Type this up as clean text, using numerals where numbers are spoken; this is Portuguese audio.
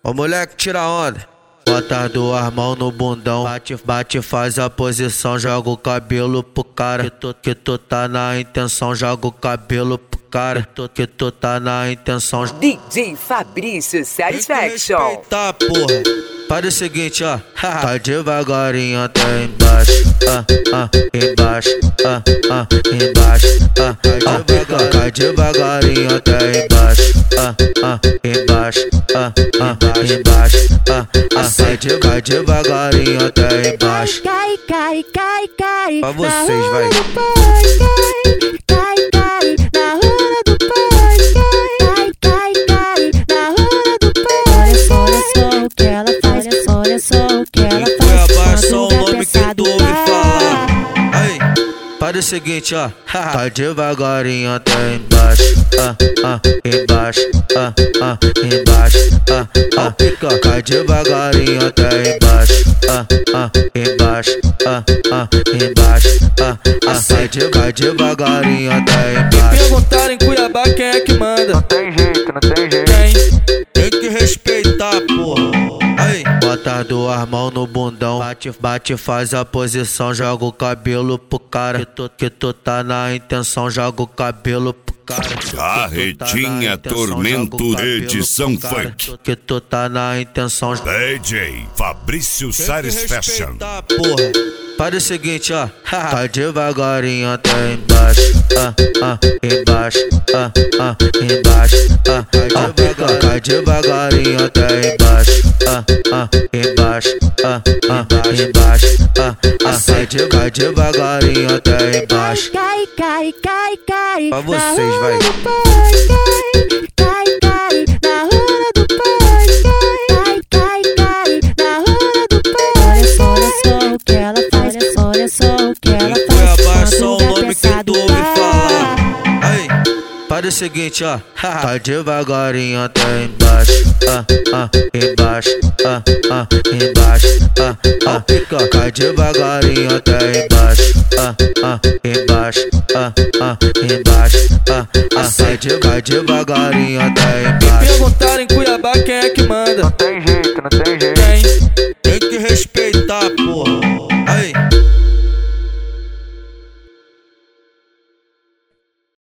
Ô moleque, tira onda. Bota as duas mãos no bundão, bate, faz a posição, joga o cabelo pro cara. Que tu tá na intenção, joga o cabelo pro cara. Que tu tá na intenção. DJ Fabrício Satisfaction. Tá, porra. Para o seguinte, ó. Tá devagarinho até embaixo. Embaixo. Embaixo. Cai devagarinho até embaixo. Embaixo. Embaixo. Cai devagarinho até embaixo. Cai. Pra vocês, vai. Cai, na roda do pai. Cai, na roda do pai. Olha só o que ela faz, olha só o que ela faz. Cuiabá é só o nome que tu ouve falar. Aí, para o seguinte, ó. Tá devagarinho até embaixo. Embaixo. Embaixo. Cai devagarinho até embaixo. Embaixo. Embaixo. Cai devagarinho até embaixo. Me perguntaram em Cuiabá quem é que manda. Não tem jeito. Tem que respeitar, porra. Aí, bota as duas mãos no bundão, bate, faz a posição, joga o cabelo pro cara. Que tu tá na intenção, joga o cabelo pro cara. Carretinha Tormento Edição Funk. Que tu tá na intenção. DJ Fabrício Satisfaction. Porra. Para o seguinte, ó. Tá devagarinho até embaixo. Embaixo. Embaixo. Cai devagarinho até embaixo. Embaixo. Embaixo. Cai devagarinho até embaixo. Cai. Pra vocês, vai. Cai, na roda do pai. Cai, na roda do pai. Olha só o que ela faz, olha só o que ela faz. Cuiabá é só o nome que tu ouve falar. Aí, para o seguinte, ó. Tá devagarinho até embaixo. Embaixo. Embaixo. Cai devagarinho até embaixo. Embaixo. Embaixo. Cai devagarinho até Me embaixo. perguntaram em Cuiabá quem é que manda.